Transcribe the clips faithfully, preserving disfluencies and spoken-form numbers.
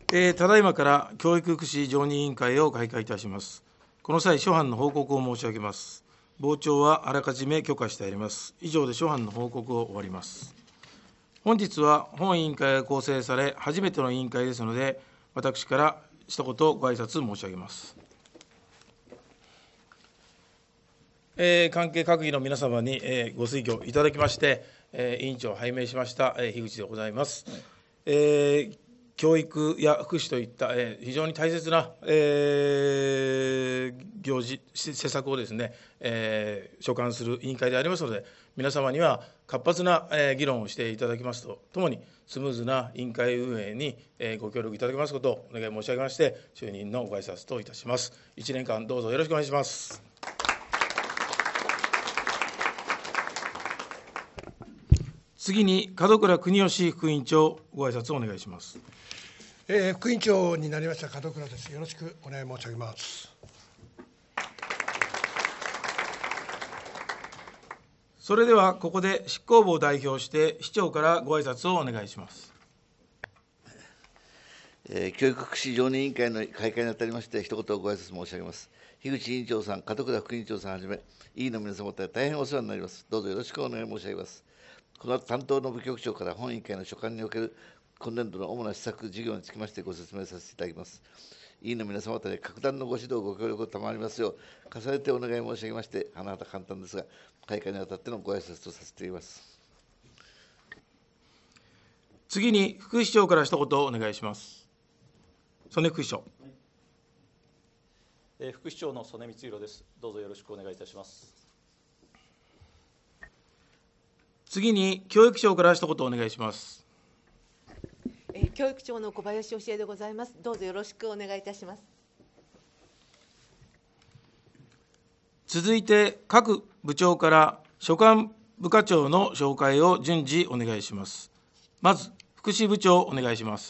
えー、ただいまから教育福祉常任委員会を開会いたします。この際、諸般の報告を申し上げます。傍聴はあらかじめ許可してあります。以上で諸般の報告を終わります。本日は本委員会が構成され、初めての委員会ですので、私から一言ご挨拶申し上げます。えー、関係閣議の皆様に、えー、ご推挙いただきまして、えー、委員長を拝命しました、えー、樋口でございます。えー教育や福祉といった、えー、非常に大切な、えー、行事、施策をですね、えー、所管する委員会でありますので、皆様には活発な、えー、議論をしていただきますとともに、スムーズな委員会運営に、えー、ご協力いただきますことをお願い申し上げまして、就任のご挨拶といたします。いちねんかんどうぞよろしくお願いします。次に門倉邦義副委員長、ご挨拶をお願いします。 えー、副委員長になりました門倉です。よろしくお願い申し上げます。 それではここで執行部を代表して市長からご挨拶をお願いします。 えー、教育福祉常任委員会の開会にあたりまして、一言ご挨拶申し上げます。樋口委員長さん、門倉副委員長さんはじめ、委員の皆様方、大変お世話になります。どうぞよろしくお願い申し上げます。この後、担当の部局長から本委員会の所管における今年度の主な施策事業につきましてご説明させていただきます。委員の皆様方に格段のご指導、ご協力を賜りますよう、重ねてお願い申し上げまして、甚だ簡単ですが、開会にあたってのご挨拶とさせていただきます。 次に副市長から一言お願いします。曽根副市長。はい、 えー、副市長の曽根光弘です。どうぞよろしくお願いいたします。 次に教育長から一言お願いします。 えー、教育長の小林教えでございます。どうぞよろしくお願いいたします。 続いて各部長から所管部課長の紹介を順次お願いします。まず福祉部長お願いします。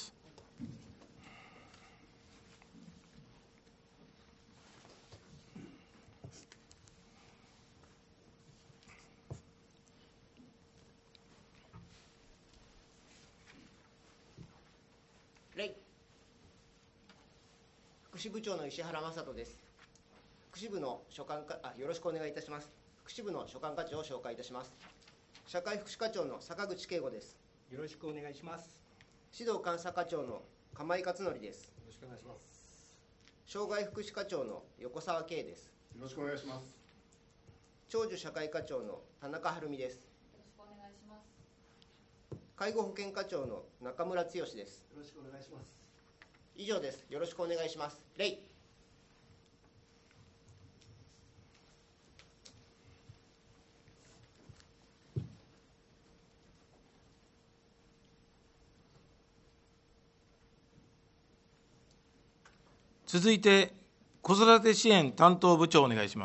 福祉部長の石原正人です。福祉部の所管課あよろしくお願いいたします。福祉部の所管課長を紹介いたします。社会福祉課長の坂口圭吾です。 よろしくお願いします。 指導監査課長の釜井勝則です。 よろしくお願いします。 障害福祉課長の横澤圭です。 よろしくお願いします。 長寿社会課長の田中晴美です。 よろしくお願いします。 介護保険課長の中村剛です。 よろしくお願いします。 以上です。よろしくお願いします。礼。 続いて子育て支援担当部長お願いします。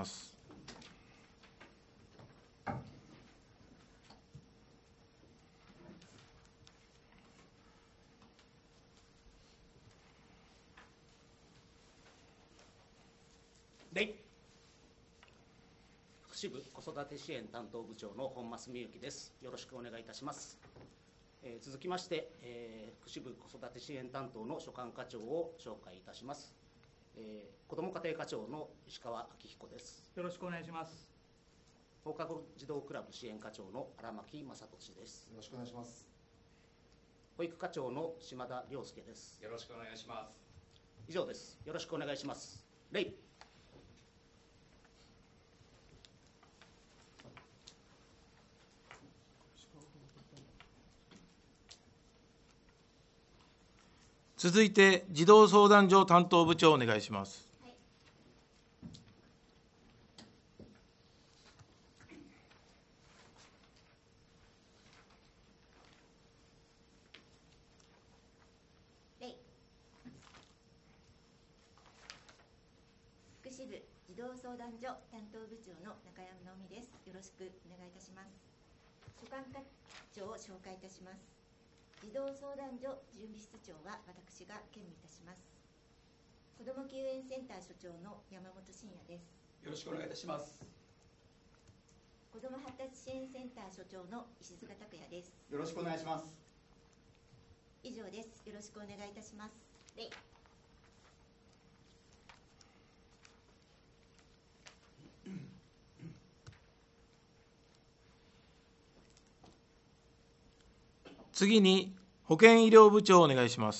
福祉部子育て支援担当部長の本増美幸です。よろしくお願いいたします。えー、続きまして、えー、福祉部子育て支援担当の所管課長を紹介いたします。えー、子ども家庭課長の石川明彦です。 よろしくお願いします。 放課後児童クラブ支援課長の荒牧正俊です。 よろしくお願いします。 保育課長の島田亮介です。 よろしくお願いします。 以上です。よろしくお願いします。礼。 続いて児童相談所担当部長お願いします。 はい、福祉部児童相談所担当部長の中山直美です。よろしくお願いいたします。所管課長を紹介いたします。児童相談所準備室長は私が兼務いたします。子ども救援センター所長の山本真也です。 よろしくお願いいたします。 子ども発達支援センター所長の石塚拓也です。 よろしくお願いします。 以上です。よろしくお願いいたします。 礼。 次に保健医療部長お願いします。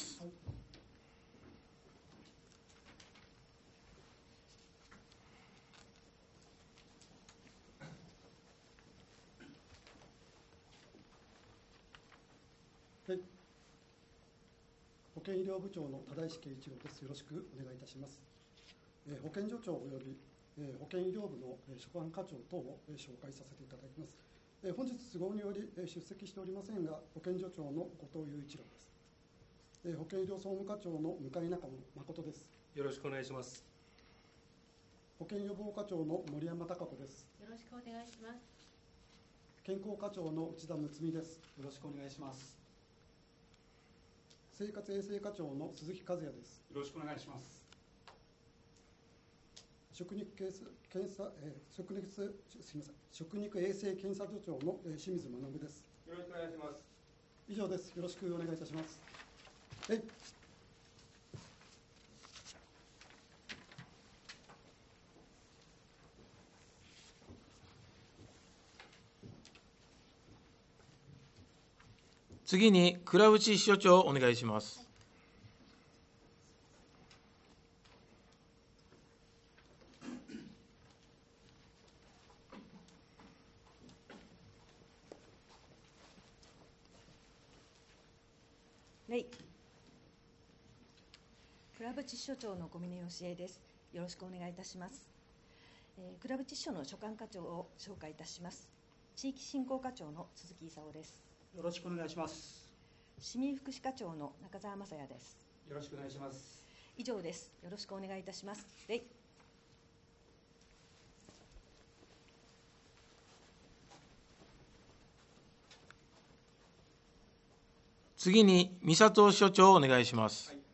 はい、保健医療部長の多田石圭一郎です。よろしくお願いいたします。えー、保健所長および、えー、保健医療部の、えー、所管課長等を、えー、紹介させていただきます。えー、本日都合により、えー、出席しておりませんが、保健所長の後藤雄一郎です。えー、保健医療総務課長の向井中野誠です。 よろしくお願いします。 保健予防課長の森山貴子です。 よろしくお願いします。 健康課長の内田睦美です。 よろしくお願いします。 生活衛生課長の鈴木和也です。 よろしくお願いします。 食肉検査、えー、食肉すみません食肉衛生検査所長の、えー、清水学です。 よろしくお願いします。 以上です。よろしくお願いいたします。はい。 次に倉内秘書長お願いします。 礼。倉渕秘書長の小峰芳恵です。よろしくお願いいたします。えー、倉渕秘書の所管課長を紹介いたします。地域振興課長の鈴木勲です。 よろしくお願いします。 市民福祉課長の中澤雅也です。 よろしくお願いします。 以上です。よろしくお願いいたします。礼。 次に美里所長お願いします。はい。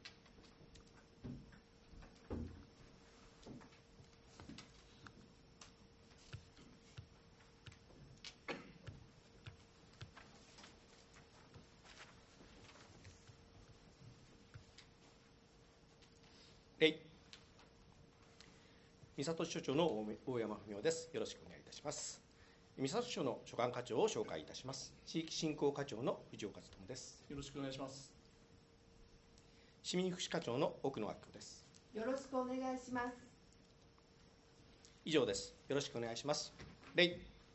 礼。美里支所長の大山文雄です。よろしくお願いいたします。美里支所の所管課長を紹介いたします。地域振興課長の藤岡努です。 よろしくお願いします。 市民福祉課長の奥野明子です。 よろしくお願いします。 以上です。よろしくお願いします。礼。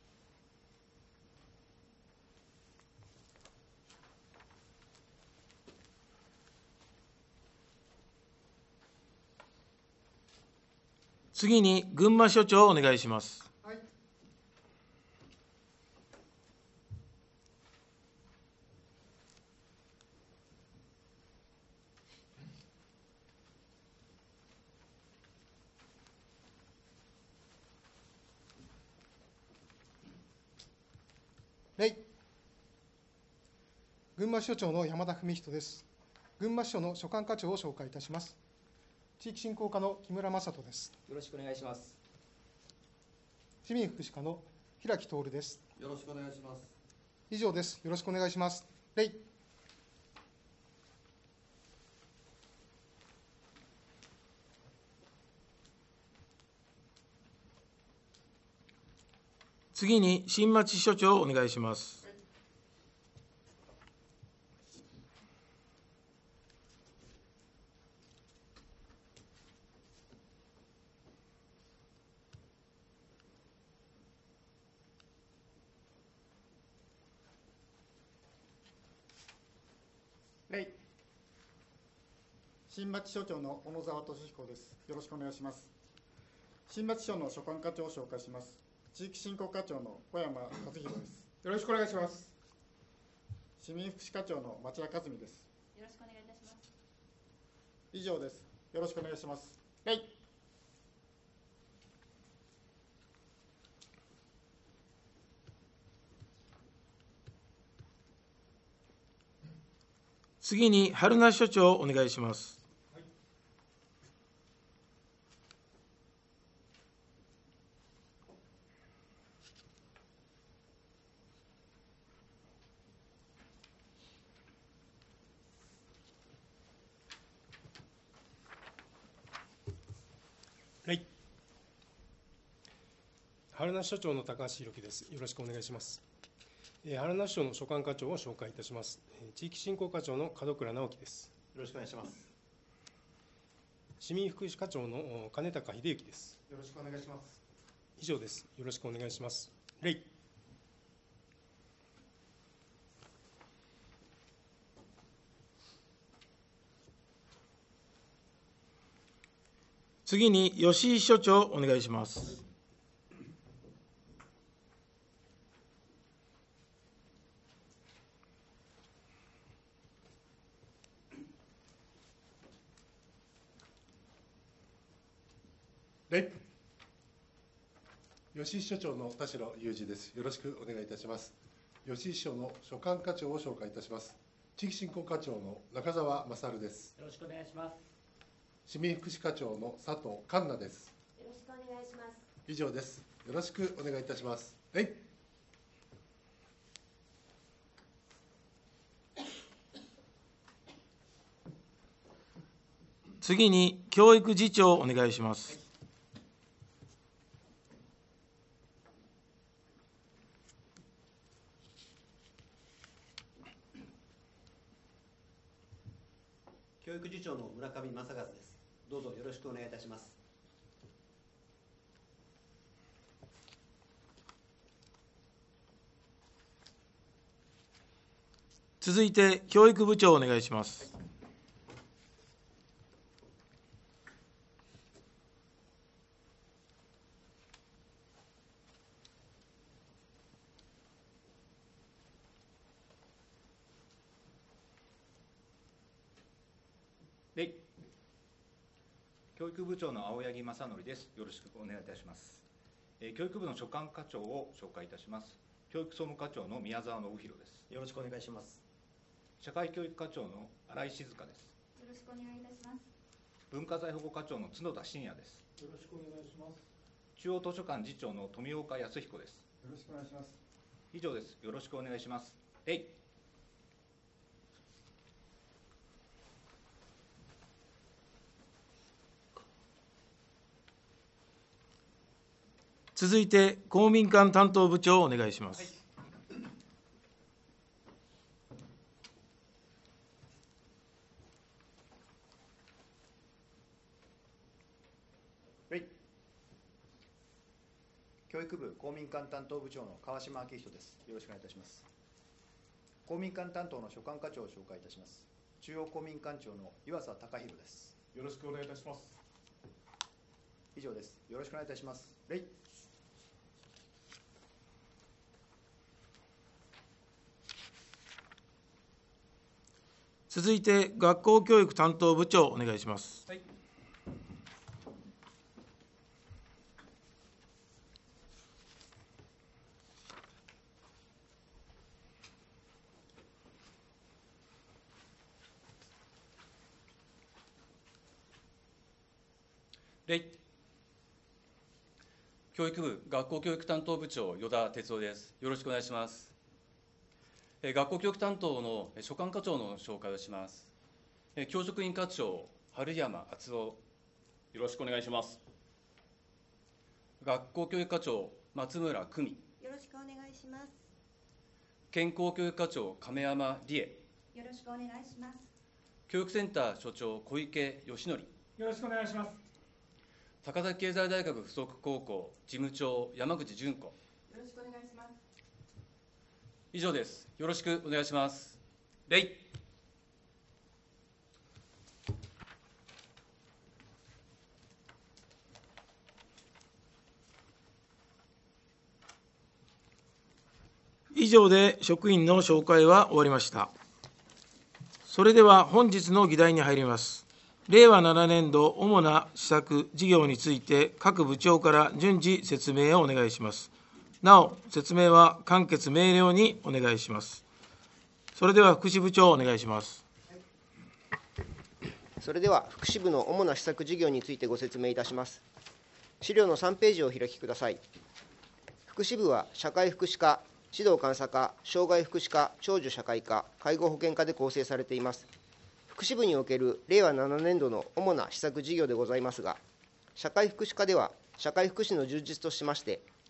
次に群馬所長お願いします。 はい。礼。群馬支所長の山田文人です。群馬支所の所管課長を紹介いたします。地域振興課の木村正人です。 よろしくお願いします。 市民福祉課の平木徹です。 よろしくお願いします。 以上です。よろしくお願いします。礼。 次に新町所長お願いします。 礼。新町所長の小野沢俊彦です。よろしくお願いします。新町署の所管課長を紹介します。地域振興課長の小山和弘です。 よろしくお願いします。 市民福祉課長の町田和美です。 よろしくお願いいたします。 以上です。よろしくお願いします。礼。 次に春名所長お願いします。 はい。 春名支所長の高橋弘樹です。よろしくお願いします。えー、春名支所の所管課長を紹介いたします。えー、地域振興課長の門倉直樹です。 よろしくお願いします。 市民福祉課長の金高秀幸です。 よろしくお願いします。 以上です。よろしくお願いします。礼。 次に吉井所長、お願いします。 礼。吉井所長の田代裕二です。よろしくお願いいたします。吉井所の所管課長を紹介いたします。地域振興課長の中澤勝です。 よろしくお願いします。 市民福祉課長の佐藤環奈です。 よろしくお願いします。 以上です。よろしくお願いいたします。はい。 次に教育次長お願いします。 教育次長の村上正和です。どうぞよろしくお願いいたします。 続いて教育部長お願いします。 礼。教育部長の青柳正則です。よろしくお願いいたします。えー、教育部の所管課長を紹介いたします。教育総務課長の宮沢信弘です。 よろしくお願いします。 社会教育課長の新井静香です。 よろしくお願いいたします。 文化財保護課長の角田真也です。 よろしくお願いします。 中央図書館次長の富岡康彦です。 よろしくお願いします。 以上です。よろしくお願いします。礼。 続いて公民館担当部長お願いします。はい。 教育部公民館担当部長の川島明人です。よろしくお願いいたします。公民館担当の所管課長を紹介いたします。中央公民館長の岩佐隆弘です。 よろしくお願いいたします。 以上です。よろしくお願いいたします。礼。 続いて学校教育担当部長お願いします。はい。 礼。教育部学校教育担当部長依田哲夫です。よろしくお願いします。え学校教育担当の所管課長の紹介をします。え教職員課長春山敦夫、よろしくお願いします。学校教育課長松村久美、 よろしくお願いします。 健康教育課長亀山理恵、 よろしくお願いします。 教育センター所長小池義則、 よろしくお願いします。 高崎経済大学附属高校事務長山口純子、 よろしくお願いします。 以上です。よろしくお願いします。礼。 以上で職員の紹介は終わりました。それでは本日の議題に入ります。れいわななねんど主な施策事業について各部長から順次説明をお願いします。なお、説明は簡潔明瞭にお願いします。それでは福祉部長お願いします。 それでは福祉部の主な施策事業についてご説明いたします。資料のさんページをお開きください。福祉部は社会福祉課、児童監査課、障害福祉課、長寿社会課、介護保険課で構成されています。福祉部におけるれいわななねんどの主な施策事業でございますが、社会福祉課では社会福祉の充実としまして、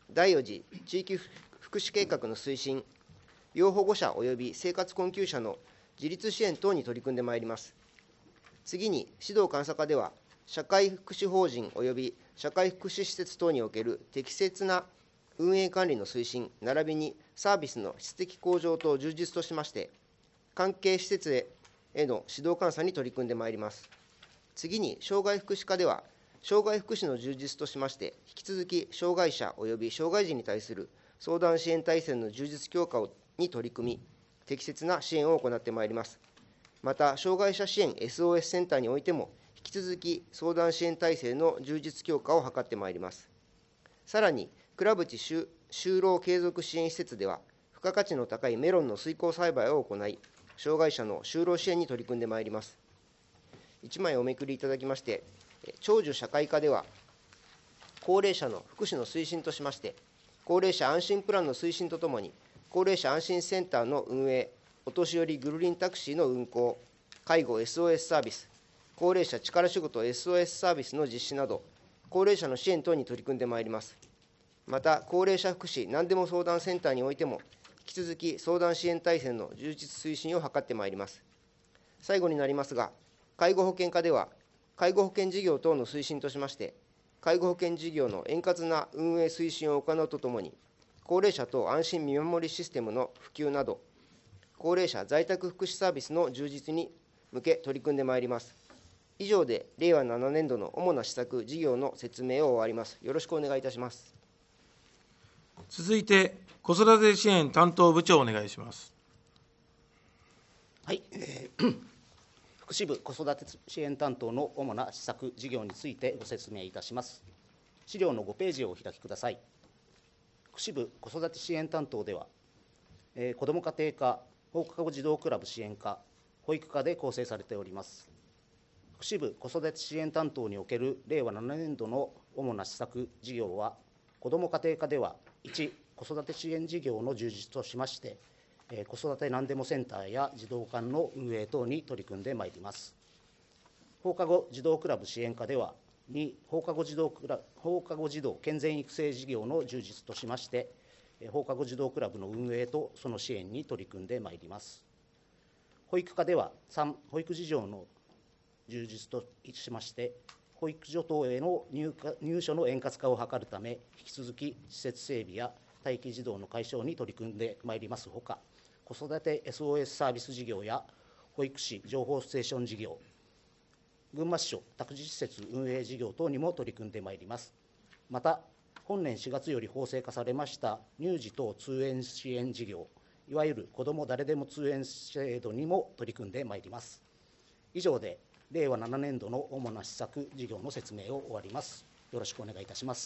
だいよん次地域福祉計画の推進、要保護者及び生活困窮者の自立支援等に取り組んでまいります。次に、指導監査課では、社会福祉法人及び社会福祉施設等における適切な運営管理の推進、並びにサービスの質的向上と充実としまして、関係施設への指導監査に取り組んでまいります。次に、障害福祉課では、障害福祉の充実としまして、引き続き障害者及び障害児に対する相談支援体制の充実強化に取り組み、適切な支援を行ってまいります。また、障害者支援 エスオーエス センターにおいても、引き続き相談支援体制の充実強化を図ってまいります。さらに、倉渕就就労継続支援施設では、付加価値の高いメロンの水耕栽培を行い、障害者の就労支援に取り組んでまいります。いちまいおめくりいただきまして、長寿社会課では、高齢者の福祉の推進としまして、高齢者安心プランの推進とともに、高齢者安心センターの運営、お年寄りぐるりんタクシーの運行、介護 エスオーエス サービス、高齢者力仕事 エスオーエス サービスの実施など、高齢者の支援等に取り組んでまいります。また、高齢者福祉何でも相談センターにおいても、引き続き相談支援体制の充実推進を図ってまいります。最後になりますが、介護保険課では、介護保険事業等の推進としまして、介護保険事業の円滑な運営推進を行うとともに、高齢者等安心見守りシステムの普及など、高齢者在宅福祉サービスの充実に向け取り組んでまいります。以上で、れいわななねんどの主な施策、事業の説明を終わります。よろしくお願いいたします。 続いて、子育て支援担当部長、お願いします。 はい、えー福祉部子育て支援担当の主な施策事業についてご説明いたします。資料のごページをお開きください。福祉部子育て支援担当では、えー、子ども家庭科、放課後児童クラブ支援課、保育課で構成されております。福祉部子育て支援担当におけるれいわななねんどの主な施策事業は、子ども家庭科では、いち、子育て支援事業の充実としまして、子育てなんでもセンターや児童館の運営等に取り組んでまいります。放課後児童クラブ支援課では、に、放課後児童クラ放課後児童健全育成事業の充実としまして、放課後児童クラブの運営とその支援に取り組んでまいります。保育課では、さん、保育事業の充実としまして、保育所等への 入, 入所の円滑化を図るため、引き続き施設整備や待機児童の解消に取り組んでまいりますほか、子育て エスオーエス サービス事業や保育士情報ステーション事業、群馬市所託児施設運営事業等にも取り組んでまいります。また、本年しがつより法制化されました乳児等通園支援事業、いわゆる子ども誰でも通園制度にも取り組んでまいります。以上で、れいわななねんどの主な施策事業の説明を終わります。よろしくお願いいたします。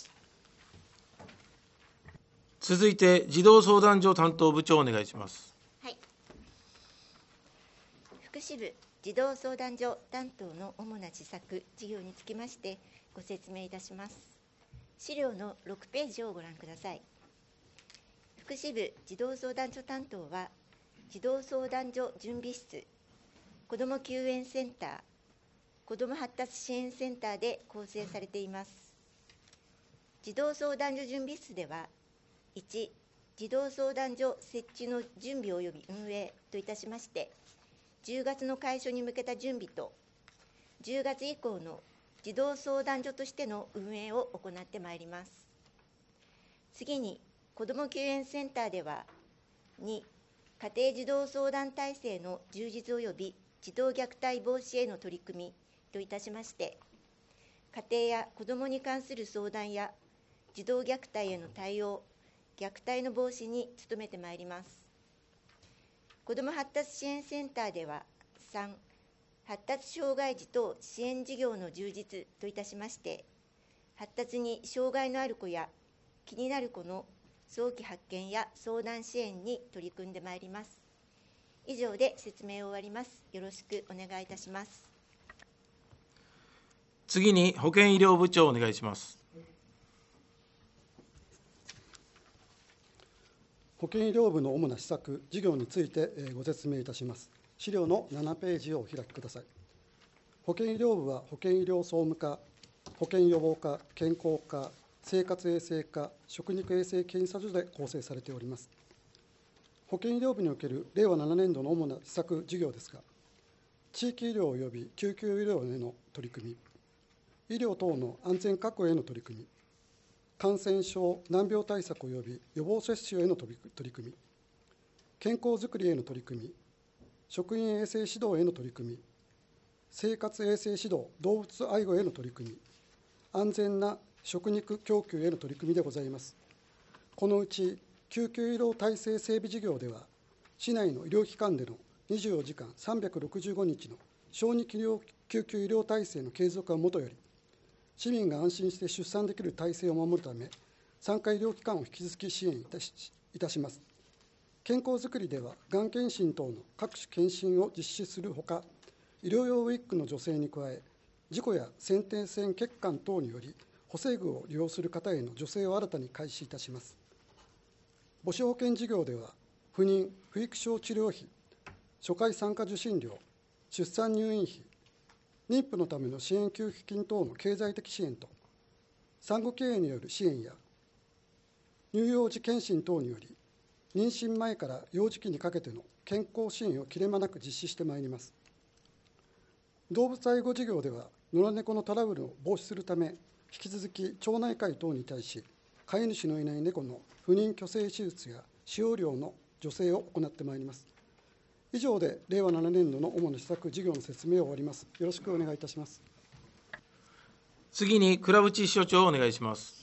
続いて、児童相談所担当部長、お願いします。 福祉部児童相談所担当の主な施策事業につきましてご説明いたします。資料のろくページをご覧ください。福祉部児童相談所担当は、児童相談所準備室、子ども救援センター、子ども発達支援センターで構成されています。児童相談所準備室では、いち、児童相談所設置の準備及び運営といたしまして、じゅうがつの開所に向けた準備と、じゅうがつ以降の児童相談所としての運営を行ってまいります。次に、子ども救援センターでは、に、家庭児童相談体制の充実及び児童虐待防止への取り組みといたしまして、家庭や子どもに関する相談や児童虐待への対応、虐待の防止に努めてまいります。子ども発達支援センターでは、さん、発達障害児等支援事業の充実といたしまして、発達に障害のある子や気になる子の早期発見や相談支援に取り組んでまいります。以上で説明を終わります。よろしくお願いいたします。 次に保健医療部長、お願いします。 保健医療部の主な施策、事業についてご説明いたします。資料のななページをお開きください。保健医療部は保健医療総務課、保健予防課、健康課、 生活衛生課、食肉衛生検査所で構成されております。保健医療部における令和ななねん度の主な施策事業ですが、地域医療及び救急医療への取り組み、医療等の安全確保への取り組み、感染症、難病対策及び予防接種への取り組み、健康づくりへの取り組み、職員衛生指導への取り組み、生活衛生指導、動物愛護への取り組み、安全な食肉供給への取り組みでございます。このうち、救急医療体制整備事業では、市内の医療機関でのにじゅうよじかんさんびゃくろくじゅうごにちの小児救急医療体制の継続はもとより、市民が安心して出産できる体制を守るため、産科医療機関を引き続き支援いたし、いたします。健康づくりでは、がん検診等の各種検診を実施するほか、医療用ウィッグの助成に加え、事故や先天性血管等により、補正具を利用する方への助成を新たに開始いたします。母子保健事業では、不妊・不育症治療費、初回産科受診料、出産入院費、妊婦のための支援給付金等の経済的支援と、産後ケアによる支援や、乳幼児健診等により、妊娠前から幼児期にかけての健康支援を切れ間なく実施してまいります。動物愛護事業では、野良猫のトラブルを防止するため、引き続き町内会等に対し、飼い主のいない猫の不妊去勢手術や使用料の助成を行ってまいります。以上で令和ななねん度の主な施策事業の説明を終わります。よろしくお願いいたします。 次に倉渕秘書長お願いします。はい、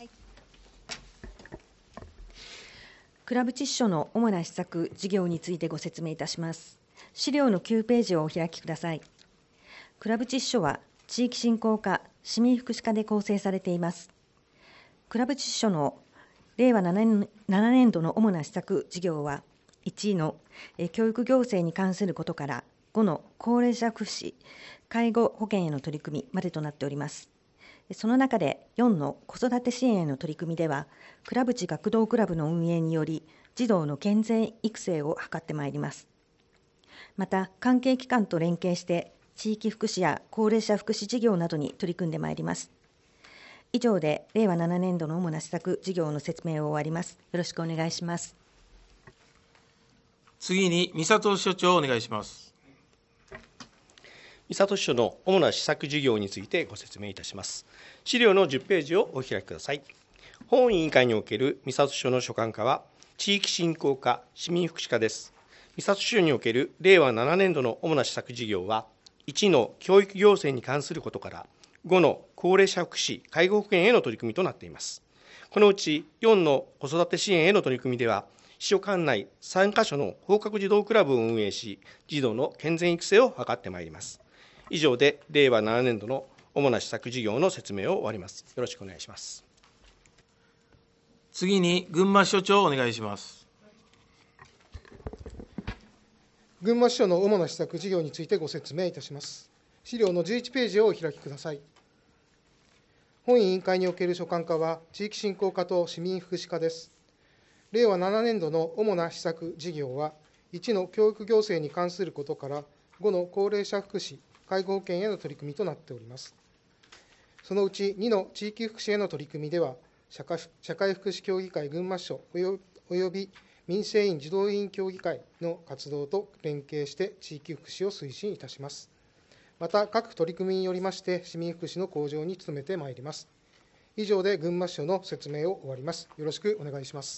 倉渕秘書の主な施策事業についてご説明いたします。資料のきゅうページをお開きください。倉渕秘書は地域振興課、市民福祉課で構成されています。倉渕秘書の令和ななねん度の主な施策事業は、いちの教育行政に関することからごの高齢者福祉・介護保険への取り組みまでとなっております。その中でよんの子育て支援への取り組みでは、倉渕学童クラブの運営により、児童の健全育成を図ってまいります。また、関係機関と連携して、地域福祉や高齢者福祉事業などに取り組んでまいります。以上で、令和ななねん度の主な施策事業の説明を終わります。よろしくお願いします。 次に、美里秘書長お願いします。 美里秘書の主な施策事業についてご説明いたします。資料のじゅっページをお開きください。本委員会における美里秘書の所管課は、地域振興課、市民福祉課です。美里秘書における令和ななねん度の主な施策事業は、いちの教育行政に関することから、ごの高齢者福祉・介護保険への取り組みとなっています。このうちよんの子育て支援への取り組みでは、秘書管内さんか所の放課後児童クラブを運営し、児童の健全育成を図ってまいります。以上で、令和ななねん度の主な施策事業の説明を終わります。よろしくお願いします。 次に、群馬秘書長お願いします。 群馬支所の主な施策事業についてご説明いたします。資料のじゅういちページをお開きください。本委員会における所管課は、地域振興課と市民福祉課です。令和ななねん度の主な施策事業は、いちの教育行政に関することから、ごの高齢者福祉・介護保険への取り組みとなっております。そのうちにの地域福祉への取り組みでは、社会福祉協議会群馬支所および民生委員児童委員協議会の活動と連携して地域福祉を推進いたします。また、各取り組みによりまして、市民福祉の向上に努めてまいります。以上で群馬支所の説明を終わります。よろしくお願いします。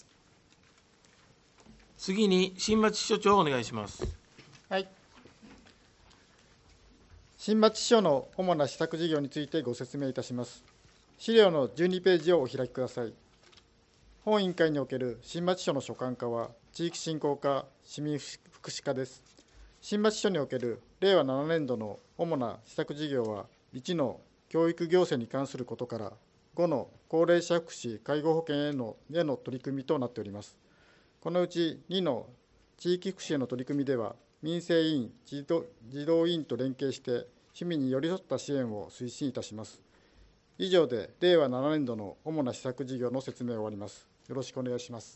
次に、新町秘書長お願いします。 はい。新町支所の主な施策事業についてご説明いたします。資料のじゅうにページをお開きください。本委員会における新町支所の所管課は、地域振興課、市民福祉課です。新町支所における令和ななねん度の主な施策事業は、いちの教育行政に関することから、ごの高齢者福祉・介護保険へのへの取り組みとなっております。このうちにの地域福祉への取り組みでは、民生委員、児童、児童委員と連携して、市民に寄り添った支援を推進いたします。以上で、令和ななねん度の主な施策事業の説明を終わります。よろしくお願いします。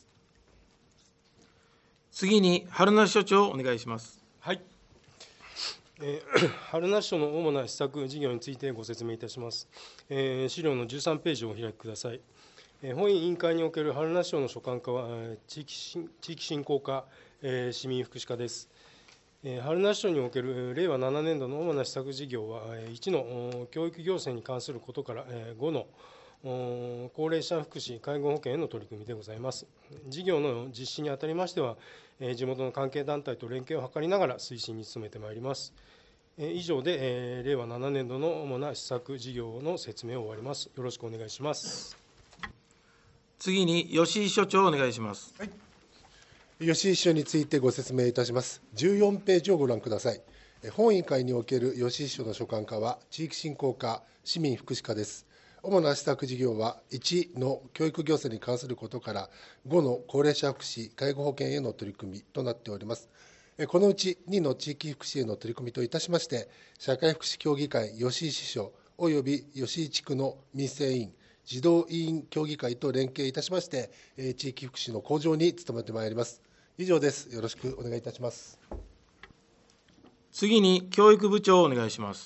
次に、春名所長、お願いします。 はい。えー、春名署の主な施策事業についてご説明いたします。えー、資料のじゅうさんページをお開きください。 本委員会における春名省の所管課は、地域振地域振興課、市民福祉課です。春名省における令和ななねん度の主な施策事業は、いちの教育行政に関することから、ごの高齢者福祉・介護保険への取り組みでございます。事業の実施にあたりましては、地元の関係団体と連携を図りながら推進に努めてまいります。以上で、令和ななねん度の主な施策事業の説明を終わります。よろしくお願いします。 次に吉井所長お願いします。 はい、吉井秘書についてご説明いたします。じゅうよんページをご覧ください。本委員会における吉井秘書の所管課は地域振興課、市民福祉課です。主な施策事業はいちの教育行政に関することからごの高齢者福祉・介護保険への取り組みとなっております。このうちにの地域福祉への取り組みといたしまして、社会福祉協議会吉井支所および吉井地区の民生委員、児童委員協議会と連携いたしまして、地域福祉の向上に努めてまいります。以上です。よろしくお願いいたします。 次に教育部長お願いします。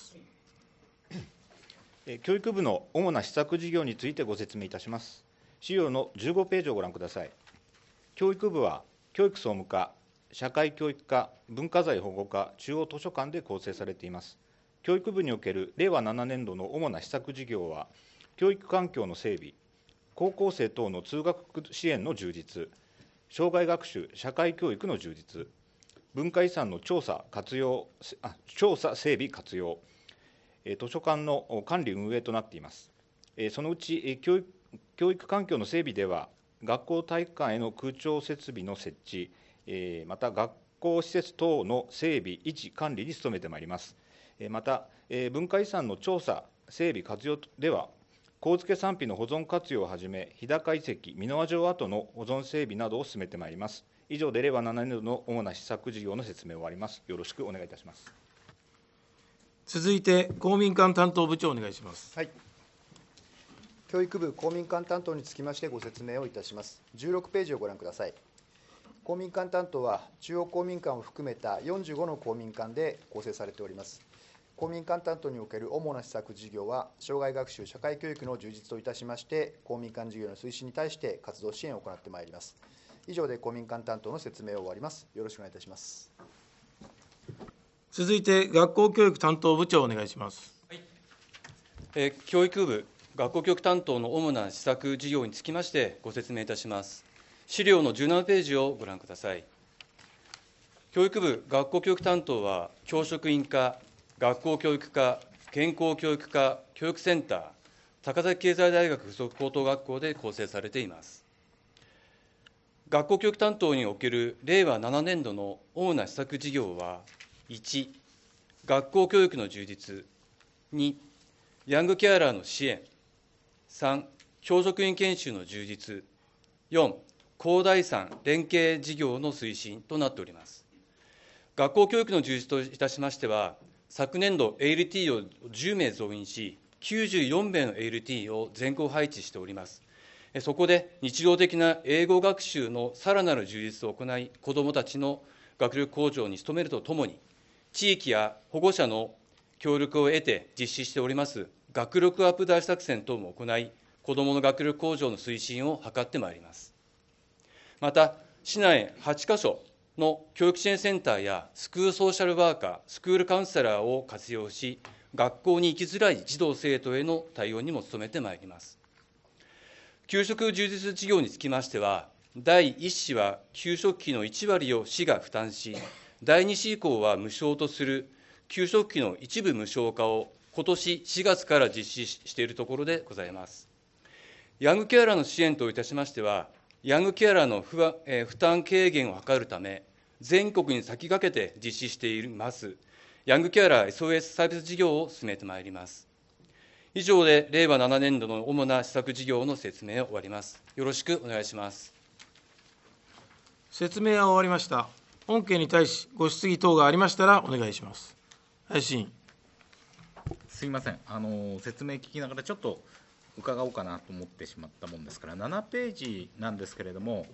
教育部の主な施策事業についてご説明いたします。資料のじゅうごページをご覧ください。教育部は教育総務課、社会教育課、文化財保護課、中央図書館で構成されています。教育部における令和ななねん度の主な施策事業は、教育環境の整備、高校生等の通学支援の充実、障害学習、社会教育の充実、文化遺産の調査、活用、あ調査、整備、活用、図書館の管理運営となっています。そのうち教育、教育環境の整備では、学校体育館への空調設備の設置、また学校施設等の整備、維持、管理に努めてまいります。また、文化遺産の調査、整備、活用では、神付産品の保存活用をはじめ、日高遺跡、箕輪城跡の保存整備などを進めてまいります。以上で令和ななねん度の主な施策事業の説明を終わります。よろしくお願いいたします。 続いて、公民館担当部長お願いします。 はい。教育部公民館担当につきましてご説明をいたします。じゅうろくページをご覧ください。公民館担当は、中央公民館を含めたよんじゅうごの公民館で構成されております。公民館担当における主な施策事業は、障害学習・社会教育の充実といたしまして、公民館事業の推進に対して活動支援を行ってまいります。以上で公民館担当の説明を終わります。よろしくお願いいたします。 続いて、学校教育担当部長お願いします。 はい、えー、教育部学校教育担当の主な施策事業につきましてご説明いたします。資料のじゅうななページをご覧ください。教育部学校教育担当は、教職員課、学校教育課、健康教育課、教育センター、高崎経済大学附属高等学校で構成されています。学校教育担当における令和ななねん度の主な施策事業は、いち、学校教育の充実、に、ヤングケアラーの支援、さん、教職員研修の充実、よん、高第三連携事業の推進となっております。学校教育の充実といたしましては、昨年度 エーエルティー をじゅうめい増員し、きゅうじゅうよんめいの エーエルティー を全校配置しております。そこで日常的な英語学習のさらなる充実を行い、子どもたちの学力向上に努めるとともに、地域や保護者の協力を得て実施しております学力アップ大作戦等も行い、子どもの学力向上の推進を図ってまいります。また、市内はちかしょの教育支援センターやスクールソーシャルワーカー、スクールカウンセラーを活用し、学校に行きづらい児童・生徒への対応にも努めてまいります。給食充実事業につきましては、だいいっ子は給食費のいち割を市が負担し、だいに子以降は無償とする給食費の一部無償化を今年しがつから実施しているところでございます。ヤングケアラーの支援といたしましては、ヤングケアラーの負は、えー、負担軽減を図るため、全国に先駆けて実施していますヤングケアラー エスオーエス サービス事業を進めてまいります。以上で令和ななねん度の主な施策事業の説明を終わります。よろしくお願いします。 説明は終わりました。本件に対しご質疑等がありましたらお願いします。林委員。 すみません、あの説明聞きながらちょっと伺おうかなと思ってしまったもんですから、ななページなんですけれども、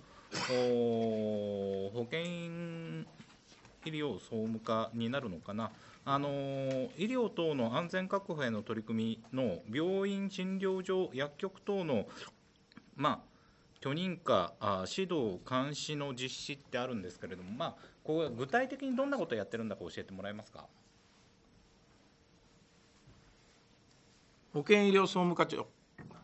保健医療総務課になるのかな、あの医療等の安全確保への取り組みの病院、診療所、薬局等のまあ、許認可、あ指導、監視の実施ってあるんですけれども、まあ、こう具体的にどんなことをやってるんだか教えてもらえますか。 保健医療総務課長。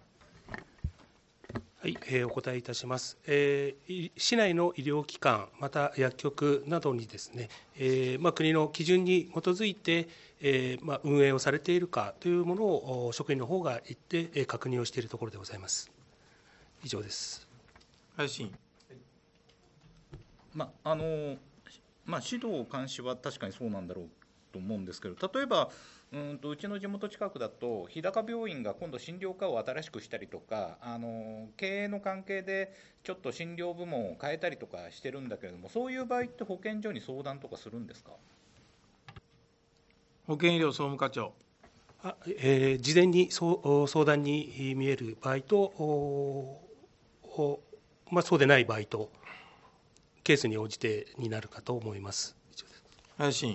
はい、えー、お答えいたします、えー。市内の医療機関、また薬局などにですね、えーまあ、国の基準に基づいて、えーまあ、運営をされているかというものを職員の方が行って、えー、確認をしているところでございます。以上です。 配信。 まああのまあ、指導、監視は確かにそうなんだろうと思うんですけど、例えば、うんとうちの地元近くだと、日高病院が今度、診療科を新しくしたりとか、あの経営の関係でちょっと診療部門を変えたりとかしてるんだけれども、そういう場合って保健所に相談とかするんですか。 保健医療総務課長。 あえー、事前にそう相談に見える場合と、おおまあ、そうでない場合と、ケースに応じてになるかと思います。 配信。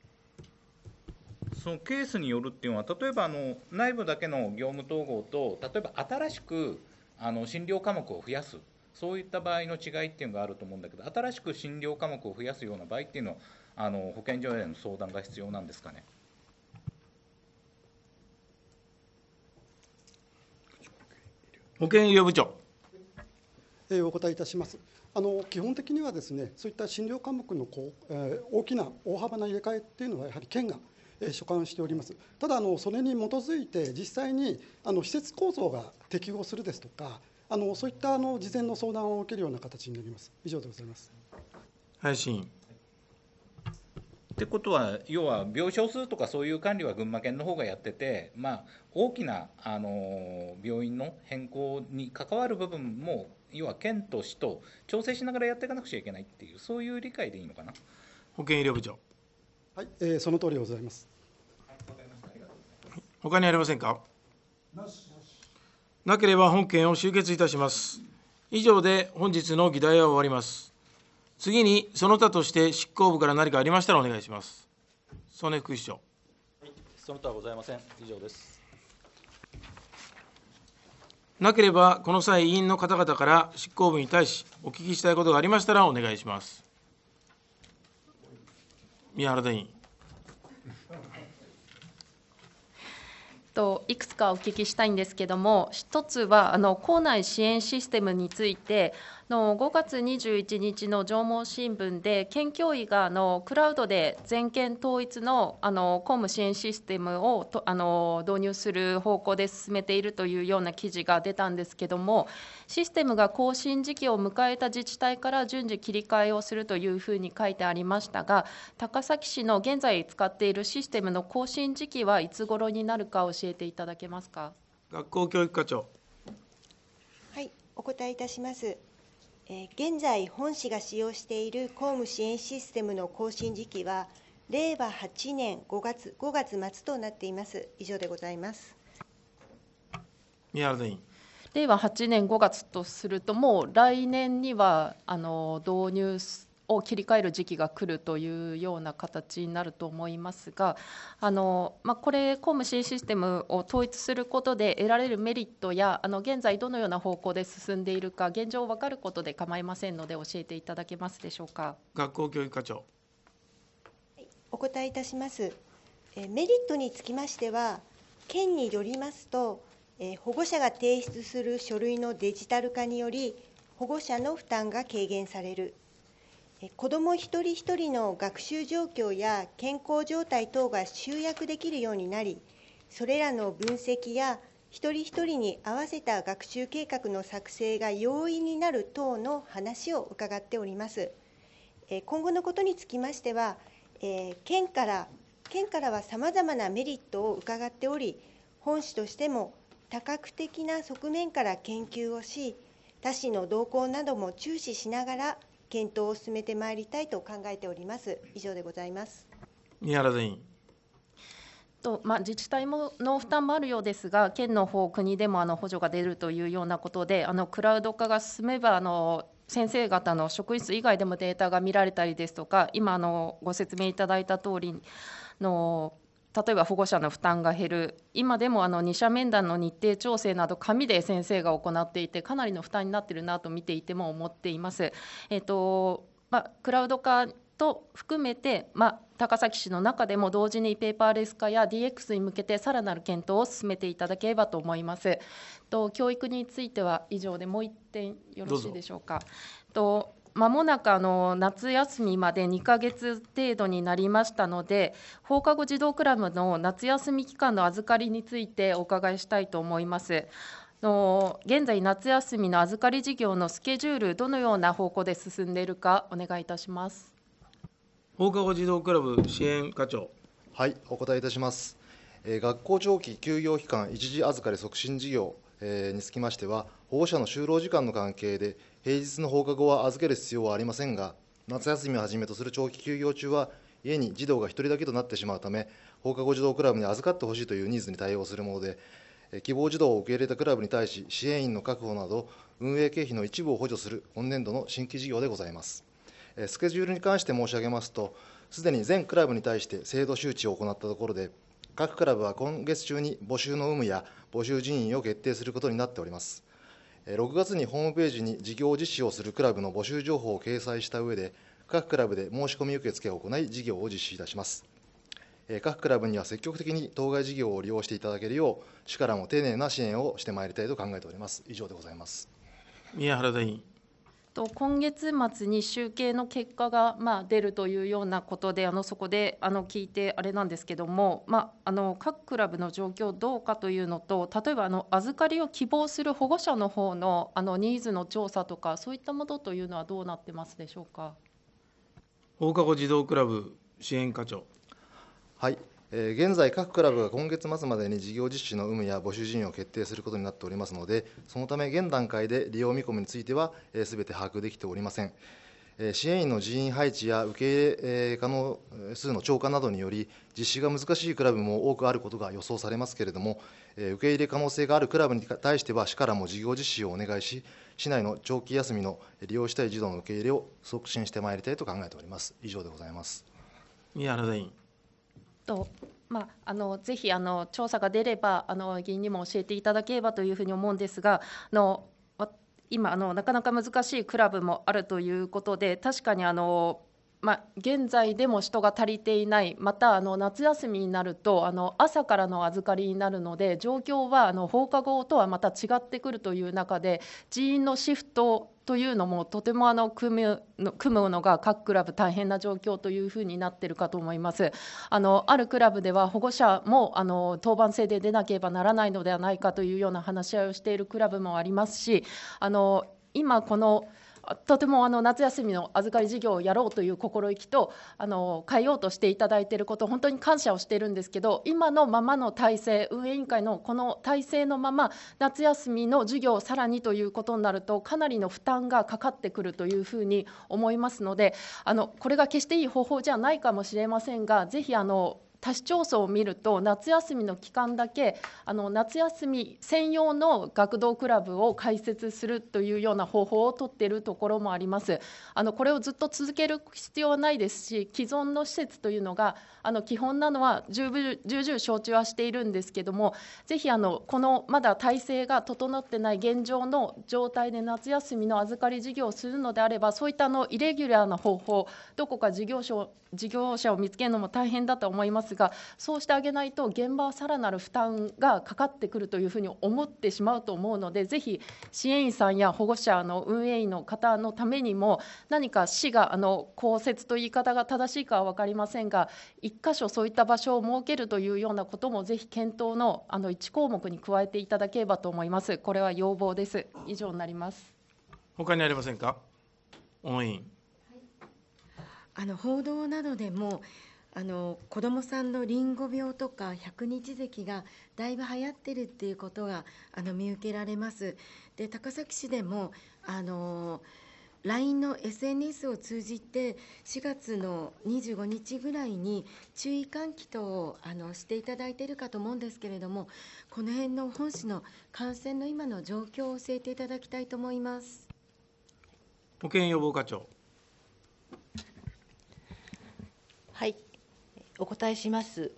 そのケースによるっていうのは、例えばあの内部だけの業務統合と、例えば新しくあの診療科目を増やす、そういった場合の違いっていうのがあると思うんだけど、新しく診療科目を増やすような場合っていうのは、あの保健所への相談が必要なんですかね。 保健医療部長。 えー、お答えいたします。あの基本的にはですね、そういった診療科目のこう、えー、大きな大幅な入れ替えっていうのはやはり県が、えー、所管しております。ただあのそれに基づいて実際にあの施設構造が適合するですとか、あのそういったあの事前の相談を受けるような形になります。以上でございます。 配信。 ってことは、要は病床数とかそういう管理は群馬県の方がやってて、まあ、大きなあの病院の変更に関わる部分も、要は県と市と調整しながらやっていかなくちゃいけないっていう、そういう理解でいいのかな。 保健医療部長。 はい、えー、その通りでございます。 他にありませんか。なければ本件を終結いたします。以上で本日の議題は終わります。次にその他として執行部から何かありましたらお願いします。曽根副秘書。 はい、その他はございません。以上です。 なければこの際委員の方々から執行部に対しお聞きしたいことがありましたらお願いします。宮原田委員。 いくつかお聞きしたいんですけれども、一つはあの校内支援システムについて、のごがつにじゅういちにちの上毛新聞で、県教委があのクラウドで全県統一のあの公務支援システムをとあの導入する方向で進めているというような記事が出たんですけれども、システムが更新時期を迎えた自治体から順次切り替えをするというふうに書いてありましたが、高崎市の現在使っているシステムの更新時期はいつ頃になるか教えていただけますか。 学校教育課長。 はい、お答えいたします。えー、現在、本市が使用している公務支援システムの更新時期は、れいわはちねんごがつ末となっています。以上でございます。 宮原委員。 れいわはちねんごがつとすると、もう来年にはあの導入を切り替える時期が来るというような形になると思いますが、あのまあ、これ、公務支援システムを統一することで得られるメリットや、あの現在、どのような方向で進んでいるか、現状を分かることで構いませんので、教えていただけますでしょうか。 学校教育課長。 お答えいたします。えメリットにつきましては、県によりますと、え保護者が提出する書類のデジタル化により、保護者の負担が軽減される。子ども一人一人の学習状況や健康状態等が集約できるようになり、それらの分析や一人一人に合わせた学習計画の作成が容易になる等の話を伺っております。今後のことにつきましては、県から県からはさまざまなメリットを伺っており、本市としても多角的な側面から研究をし、他市の動向なども注視しながら検討を進めてまいりたいと考えております。以上でございます。 宮原委員。 とまあ、自治体もの負担もあるようですが、県の方、国でもあの補助が出るというようなことで、あのクラウド化が進めば、あの先生方の職員室以外でもデータが見られたりですとか、今あのご説明いただいた通りの例えば保護者の負担が減る、今でもあの二者面談の日程調整など、紙で先生が行っていて、かなりの負担になっているなと見ていても思っています。えっとまあ、クラウド化と含めて、まあ、高崎市の中でも同時にペーパーレス化や ディーエックス に向けてさらなる検討を進めていただければと思います。と教育については以上で、もう一点よろしいでしょうか。とまもなくあの夏休みまでにかげつ程度になりましたので、放課後児童クラブの夏休み期間の預かりについてお伺いしたいと思います。の現在、夏休みの預かり事業のスケジュール、どのような方向で進んでいるか、お願いいたします。 放課後児童クラブ支援課長。 はい、お答えいたします。えー、学校長期休業期間一時預かり促進事業、えー、につきましては、保護者の就労時間の関係で、平日の放課後は預ける必要はありませんが、夏休みをはじめとする長期休業中は、家に児童がひとりだけとなってしまうため、放課後児童クラブに預かってほしいというニーズに対応するもので、えー、希望児童を受け入れたクラブに対し、支援員の確保など、運営経費の一部を補助する今年度の新規事業でございます。えー、スケジュールに関して申し上げますと、すでに全クラブに対して制度周知を行ったところで、各クラブは今月中に募集の有無や募集人員を決定することになっております。ろくがつにホームページに事業実施をするクラブの募集情報を掲載した上で、各クラブで申し込み受付を行い、事業を実施いたします。各クラブには積極的に当該事業を利用していただけるよう、市からも丁寧な支援をしてまいりたいと考えております。以上でございます。 宮原大臣。 今月末に集計の結果がまあ出るというようなことで、あのそこであの聞いてあれなんですけども、まあ、あの各クラブの状況どうかというのと、例えばあの預かりを希望する保護者の方のあのニーズの調査とか、そういったものというのはどうなってますでしょうか。 放課後児童クラブ支援課長。 はい、えー、現在、各クラブが今月末までに事業実施の有無や募集人員を決定することになっておりますので、そのため、現段階で利用見込みについては、すべて把握できておりません。えー、支援員の人員配置や受け入れ、えー、可能数の超過などにより、実施が難しいクラブも多くあることが予想されますけれども、えー、受け入れ可能性があるクラブに対しては、市からも事業実施をお願いし、市内の長期休みの利用したい児童の受け入れを促進してまいりたいと考えております。以上でございます。 宮原大臣。 とまあ、あのぜひあの調査が出ればあの議員にも教えていただければというふうに思うんですが、あの今あのなかなか難しいクラブもあるということで、確かにあの、まあ、現在でも人が足りていない、またあの夏休みになるとあの朝からの預かりになるので、状況はあの放課後とはまた違ってくるという中で、人員のシフトというのもとてもあの組むの組むのが各クラブ大変な状況というふうになっているかと思います。あのあるクラブでは保護者もあの当番制で出なければならないのではないかというような話し合いをしているクラブもありますし、あの今このとてもあの夏休みの預かり事業をやろうという心意気とあの変えようとしていただいていること、本当に感謝をしているんですけど、今のままの体制、運営委員会のこの体制のまま夏休みの授業をさらにということになると、かなりの負担がかかってくるというふうに思いますので、あのこれが決していい方法じゃないかもしれませんが、ぜひあの多市町村を見ると、夏休みの期間だけあの夏休み専用の学童クラブを開設するというような方法を取っているところもあります。あのこれをずっと続ける必要はないですし、既存の施設というのがあの基本なのは十分重々承知はしているんですけども、ぜひあのこのまだ体制が整ってない現状の状態で夏休みの預かり事業をするのであれば、そういったあのイレギュラーな方法、どこか事業所事業者を見つけるのも大変だと思いますが、そうしてあげないと現場はさらなる負担がかかってくるというふうに思ってしまうと思うので、ぜひ支援員さんや保護者の運営員の方のためにも、何か市があの公設という言い方が正しいかは分かりませんが、一箇所そういった場所を設けるというようなこともぜひ検討のあのいち項目に加えていただければと思います。これは要望です。以上になります。 他にありませんか。小野委員。 あの報道などでもあの子どもさんのリンゴ病とか百日咳がだいぶ流行ってるっていうことがあの見受けられます。で、高崎市でもあの ライン の エスエヌエス を通じてしがつのにじゅうごにちぐらいに注意喚起等をあのしていただいているかと思うんですけれども、この辺の本市の感染の今の状況を教えていただきたいと思います。 保健予防課長。 はい、お答えします。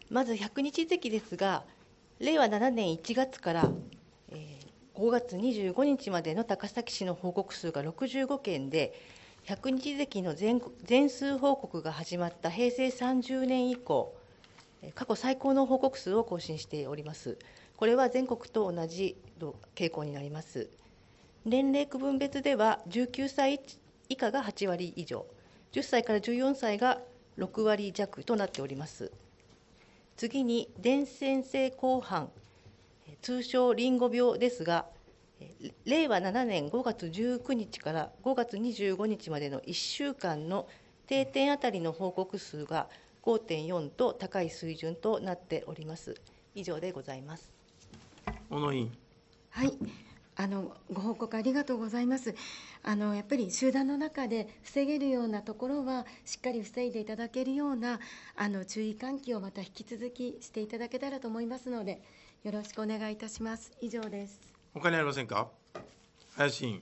まずひゃくにちぜきですが、れいわななねんいちがつから、えー、ごがつにじゅうごにちまでの高崎市の報告数がろくじゅうごけんで、ひゃくにちぜきの 全, 全数報告が始まったへいせいさんじゅうねん以降、過去最高の報告数を更新しております。これは全国と同じ傾向になります。年齢区分別では、じゅうきゅうさい以下がはちわり以上、じゅっさいからじゅうよんさいがろくわりじゃくとなっております。次に、伝染性紅斑、通称リンゴ病ですが、れいわななねんごがつじゅうくにちからごがつにじゅうごにちまでのいっしゅうかんの定点あたりの報告数が ごてんよん と高い水準となっております。以上でございます。 小野委員。 はい、あのご報告ありがとうございます。あのやっぱり集団の中で防げるようなところはしっかり防いでいただけるようなあの注意喚起をまた引き続きしていただけたらと思いますので、よろしくお願いいたします。以上です。 他にありませんか。林委員。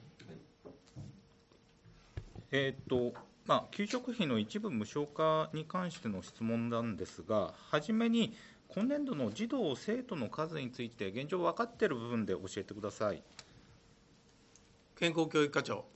えーっとまあ、給食費の一部無償化に関しての質問なんですが、はじめに今年度の児童・生徒の数について、現状分かっている部分で教えてください。 健康教育課長。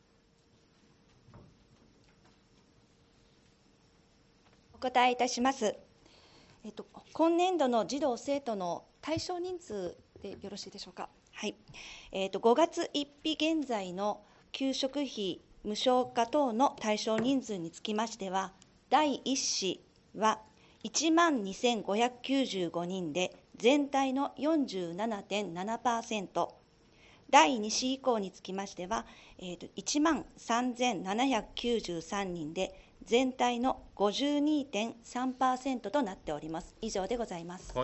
お答えいたします。えっと、今年度の児童・生徒の対象人数でよろしいでしょうか。はい。えっと、ごがつついたち現在の給食費無償化等の対象人数につきましては、だいいっ子はいちまんにせんごひゃくきゅうじゅうごにんで、全体の よんじゅうななてんななパーセント、だいに子以降につきましては、えー、といちまんさんぜんななひゃくきゅうじゅうさんにんで、全体の ごじゅうにてんさんパーセント となっております。以上でございます。 はい。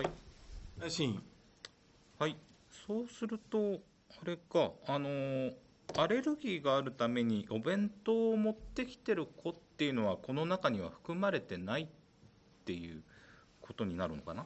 はい。そうすると、あれか、あのー、アレルギーがあるためにお弁当を持ってきてる子っていうのは、この中には含まれてないっていうことになるのかな。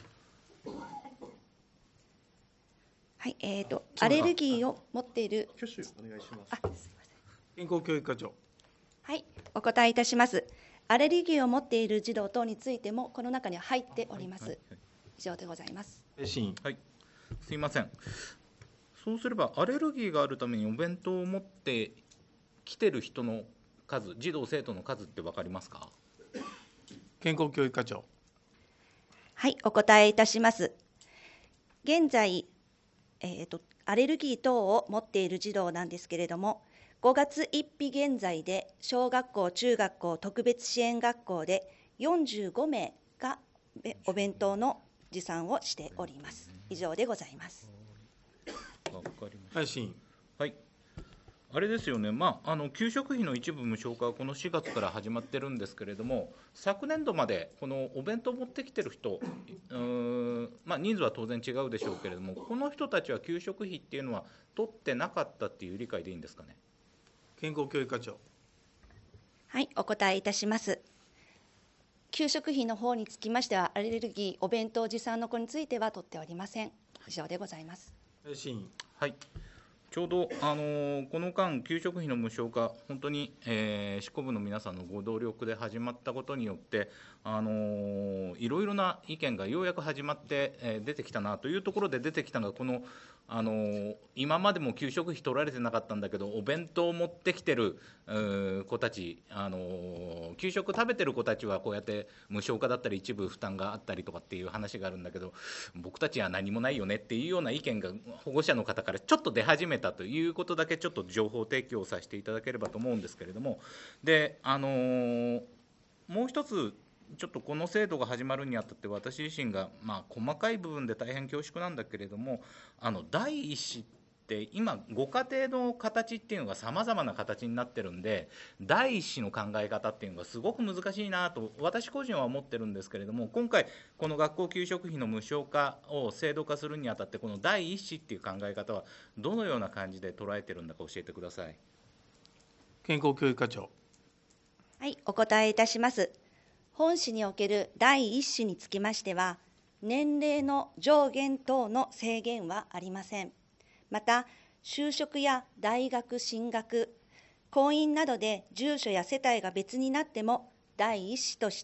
はい、えーと、アレルギーを持っている。 挙手お願いします。あ、すみません。健康教育課長。 はい、お答えいたします。アレルギーを持っている児童等についても、この中には入っております。はいはいはい、以上でございます。 はい、すいません。そうすれば、アレルギーがあるためにお弁当を持ってきてる人の数、児童・生徒の数って分かりますか。 健康教育課長。 はい、お答えいたします。現在、えーと、アレルギー等を持っている児童なんですけれども、ごがつついたち現在で小学校、中学校、特別支援学校でよんじゅうごめいがお弁当の持参をしております。以上でございます。 わかりました。はい。あれですよね、まあ、あの給食費の一部無償化はこのしがつから始まってるんですけれども、昨年度までこのお弁当を持ってきてる人、うーん、まあ、人数は当然違うでしょうけれども、この人たちは給食費っていうのは取ってなかったっていう理解でいいんですかね。 健康教育課長。 はい、お答えいたします。給食費の方につきましては、アレルギー、お弁当持参の子については取っておりません。以上でございます。 はい、ちょうど、あのー、この間、給食費の無償化、本当に、えー、執行部の皆さんのご努力で始まったことによって、あのー、いろいろな意見がようやく始まって、えー、出てきたなというところで出てきたのが、この、あのー、今までも給食費取られてなかったんだけど、お弁当を持ってきてる子たち、あのー、給食食べてる子たちはこうやって無償化だったり一部負担があったりとかっていう話があるんだけど、僕たちは何もないよねっていうような意見が保護者の方からちょっと出始めたということだけちょっと情報提供させていただければと思うんですけれども、で、あのー、もう一つちょっとこの制度が始まるにあたって私自身が、まあ、細かい部分で大変恐縮なんだけれども、あの第一子って今ご家庭の形っていうのがさまざまな形になってるんで、第一子の考え方っていうのがすごく難しいなと私個人は思ってるんですけれども、今回この学校給食費の無償化を制度化するにあたって、この第一子っていう考え方はどのような感じで捉えてるんだか教えてください。 健康教育課長。 はい、お答えいたします。本市における第一子につきましては、年齢の上限等の制限はありません。また、就職や大学進学、婚姻などで住所や世帯が別になっても、第一子として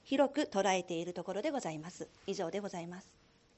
広く捉えているところでございます。以上でございます。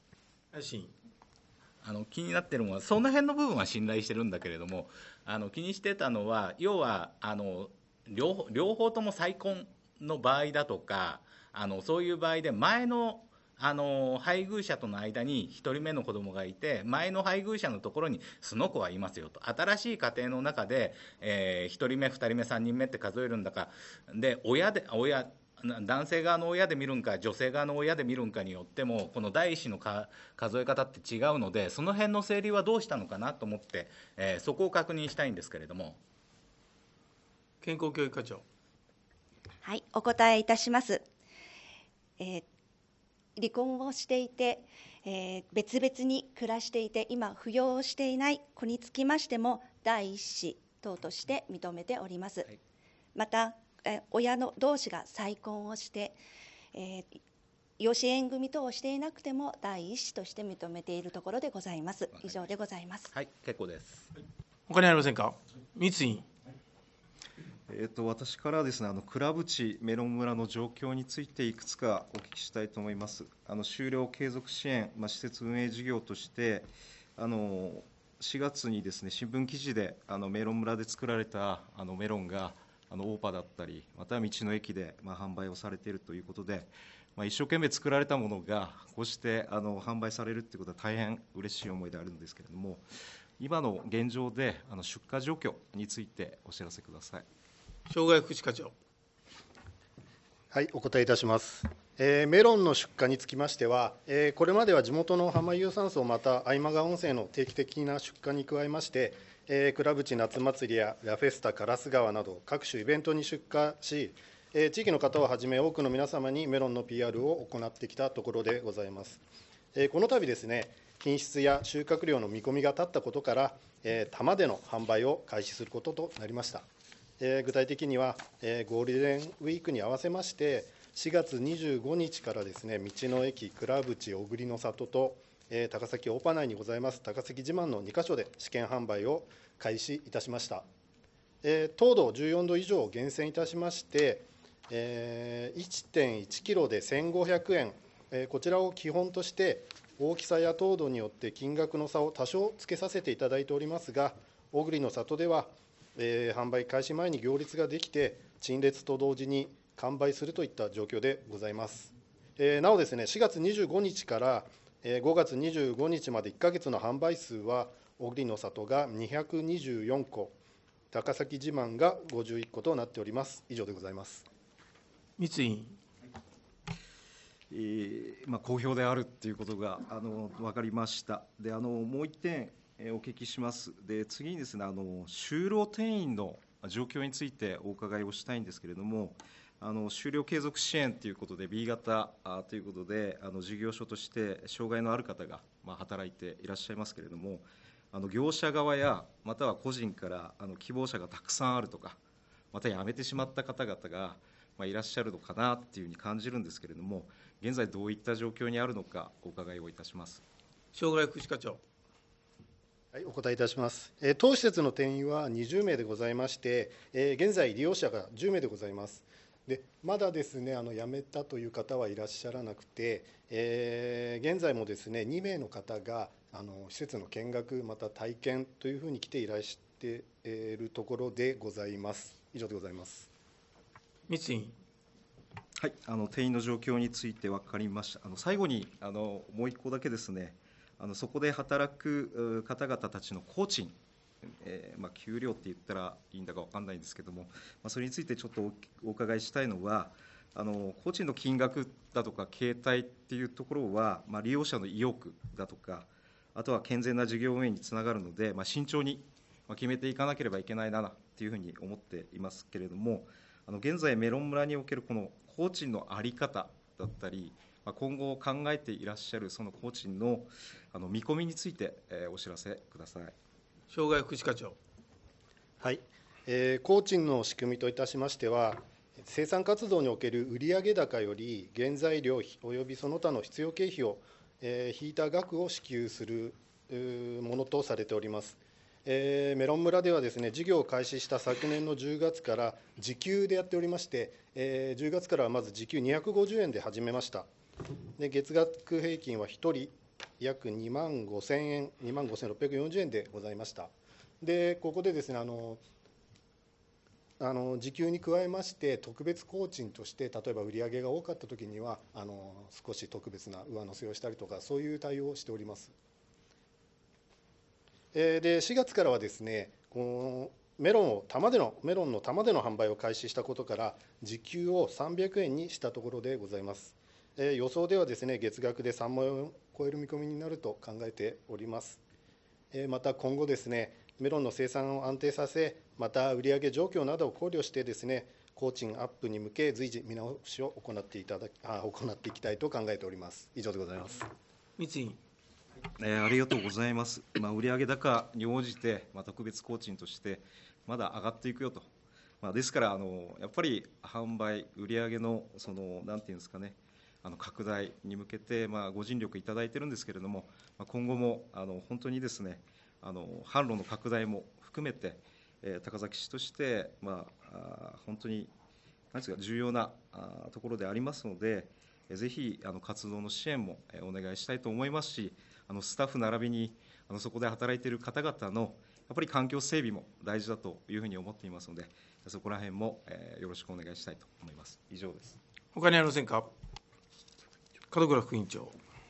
あの気になっているのは、その辺の部分は信頼してるんだけれども、あの気にしてたのは、要はあの 両, 両方とも再婚の場合だとか、あのそういう場合で、前のあの配偶者との間にひとりめの子供がいて、前の配偶者のところにその子はいますよと、新しい家庭の中で、えー、ひとりめ、ふたりめ、さんにんめって数えるんだかで、親で親男性側の親で見るんか、女性側の親で見るんかによっても、この第一子のか数え方って違うので、その辺の整理はどうしたのかなと思って、えー、そこを確認したいんですけれども。 健康教育課長。 はい、お答えいたします。えー、離婚をしていて、えー、別々に暮らしていて、今、扶養をしていない子につきましても、第一子等として認めております。はい、また、親の同士が再婚をして、えー、養子縁組等をしていなくても第一子として認めているところでございます。以上でございます。 はい、結構です。 他にありませんか。三井委員。 えー、と私からですね、あの倉渕メロン村の状況についていくつかお聞きしたいと思います。あの終了継続支援、まあ、施設運営事業としてあのしがつにですね、新聞記事であのメロン村で作られたあのメロンがあのオーパだったり、または道の駅でまあ販売をされているということで、まあ、一生懸命作られたものがこうしてあの販売されるということは大変嬉しい思いであるんですけれども、今の現状であの出荷状況についてお知らせください。 障害福祉課長。 はい、お答えいたします。えー、メロンの出荷につきましては、えー、これまでは地元の浜有酸素また相馬川温泉の定期的な出荷に加えまして、えー、倉渕夏祭りやラフェスタ烏川など各種イベントに出荷し、えー、地域の方をはじめ多くの皆様にメロンの ピーアール を行ってきたところでございます。えー、この度ですね、品質や収穫量の見込みが立ったことから、えー、玉での販売を開始することとなりました。えー、具体的には、えー、ゴールデンウィークに合わせましてしがつにじゅうごにちからですね、道の駅倉渕小栗の里と、えー、高崎大パ内にございます高崎自慢のにかしょで試験販売を開始いたしました。えー、糖度じゅうよんど以上を厳選いたしまして、えー、いってんいちキロでせんごひゃくえん、えー、こちらを基本として大きさや糖度によって金額の差を多少つけさせていただいておりますが、小栗の里ではえー、販売開始前に行列ができて陳列と同時に完売するといった状況でございます。えー、なおですね、しがつにじゅうごにちから、えー、ごがつにじゅうごにちまでいっかげつの販売数は小栗の里がにひゃくにじゅうよんこ、高崎自慢がごじゅういっことなっております。以上でございます。 三井委員。 えーまあ、好評であるということがあの分かりました。であのもう一点お聞きします。で次にですね、あの就労定員の状況についてお伺いをしたいんですけれども、あの就労継続支援ということで ビー 型あということで、あの事業所として障害のある方が、まあ、働いていらっしゃいますけれども、あの業者側やまたは個人からあの希望者がたくさんあるとか、また辞めてしまった方々が、まあ、いらっしゃるのかなというふうに感じるんですけれども、現在どういった状況にあるのかお伺いをいたします。 障害福祉課長。 はい、お答えいたします。えー、当施設の定員はにじゅうめいでございまして、えー、現在利用者がじゅうめいでございます。でまだですね、あの辞めたという方はいらっしゃらなくて、えー、現在もですねにめいの方があの施設の見学また体験というふうに来ていらしているところでございます。以上でございます。 三井委員。 はい、あの定員の状況について分かりました。あの最後にあのもう一個だけですね、あのそこで働く方々たちの工賃、えーまあ、給料って言ったらいいんだか分かんないんですけども、まあ、それについてちょっと お, お伺いしたいのは、あの工賃の金額だとか形態っていうところは、まあ、利用者の意欲だとか、あとは健全な事業運営につながるので、まあ、慎重に決めていかなければいけないなというふうに思っていますけれども、あの現在メロン村におけるこの工賃の在り方だったり、今後考えていらっしゃるその工賃のあの見込みについて、えー、お知らせください。 障害福祉課長。 はい、えー、工賃の仕組みといたしましては、生産活動における売上高より原材料費およびその他の必要経費を、えー、引いた額を支給するものとされております。 えーメロン村ではですね、事業を開始した昨年のじゅうがつから時給でやっておりまして、えーじゅうがつからはまず時給にひゃくごじゅうえんで始めました。で月額平均はひとり約にまんごせんえん、にまんごせんろっぴゃくよんじゅうえんでございました。でここでですね、あのあの時給に加えまして、特別工賃として、例えば売上が多かったときにはあの、少し特別な上乗せをしたりとか、そういう対応をしております。えーでしがつからはですね、このメロンを玉でのメロンの玉での販売を開始したことから、時給をさんびゃくえんにしたところでございます。えー予想ではですね、月額でさんまんえんを超える見込みになると考えております。えーまた今後ですね、メロンの生産を安定させ、また売上状況などを考慮してですね、工賃アップに向け随時見直しを行っていただきあ行っていきたいと考えております。以上でございます。 三井委員。 えーありがとうございます。まあ、売上高に応じて、まあ、特別工賃としてまだ上がっていくよと、まあ、ですからあのやっぱり販売、売上のそのなんていうんですかね、あの拡大に向けて、まあ、ご尽力いただいているんですけれども、まあ、今後もあの本当にですね、あの販路の拡大も含めて、えー高崎市として、まあ、あー本当に何ですか重要なあーところでありますので、えーぜひあの活動の支援もえーお願いしたいと思いますし、あのスタッフ並びにあのそこで働いている方々のやっぱり環境整備も大事だというふうに思っていますので、そこら辺も、えーよろしくお願いしたいと思います。以上です。 他にありませんか。門倉副委員長。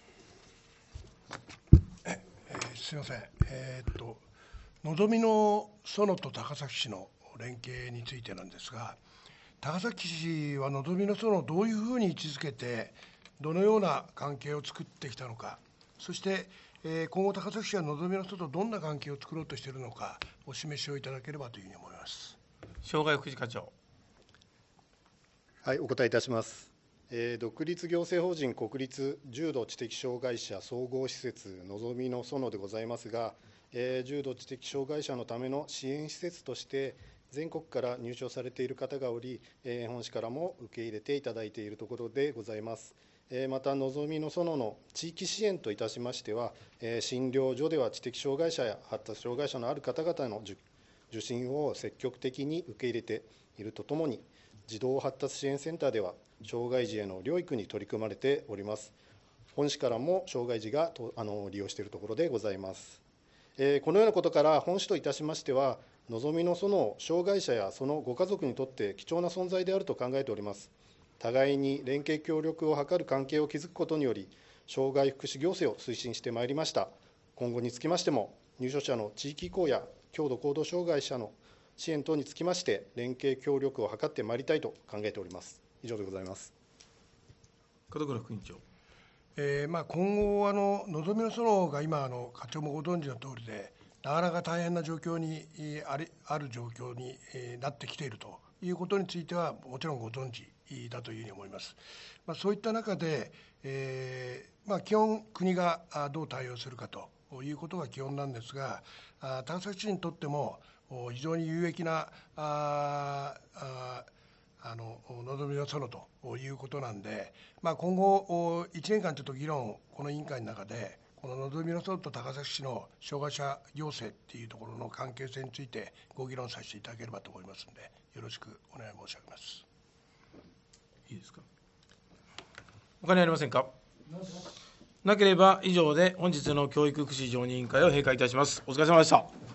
えーすみません、えーっと、のぞみの園と高崎市の連携についてなんですが、高崎市はのぞみの園をどういうふうに位置づけて、どのような関係を作ってきたのか、そして、えー今後、高崎市はのぞみの園とどんな関係を作ろうとしているのか、お示しをいただければというふうに思います。 障害福祉課長。 はい、お答えいたします。えー独立行政法人国立重度知的障害者総合施設のぞみの園でございますが、えー重度知的障害者のための支援施設として全国から入所されている方がおり、えー本市からも受け入れていただいているところでございます。えーまたのぞみの園の地域支援といたしましては、えー診療所では知的障害者や発達障害者のある方々の受受診を積極的に受け入れているとともに、児童発達支援センターでは障害児への療育に取り組まれております。本市からも障害児がとあの利用しているところでございます。えーこのようなことから、本市といたしましては、のぞみの園を障害者やそのご家族にとって貴重な存在であると考えております。互いに連携協力を図る関係を築くことにより、障害福祉行政を推進してまいりました。今後につきましても、入所者の地域移行や強度行動障害者の支援等につきまして、連携協力を図ってまいりたいと考えております。以上でございます。 門倉副委員長。 えーまあ、今後あの、のぞみの園が今あの、課長もご存知の通りで、なかなか大変な状況にえーありある状況にえーなってきているということについては、もちろんご存知だというふうに思います。まあ、そういった中で、えーまあ、基本、国があどう対応するかということが基本なんですが、あ高崎市にとってもお非常に有益なあああののぞみの園ということなんで、まあ、今後、いちねんかんちょっと議論をこの委員会の中で、こののぞみの園と高崎市の障害者行政っていうところの関係性について、ご議論させていただければと思いますので、よろしくお願い申し上げます。 いいですか。他にありませんか。なければ以上で本日の教育福祉常任委員会を閉会いたします。お疲れ様でした。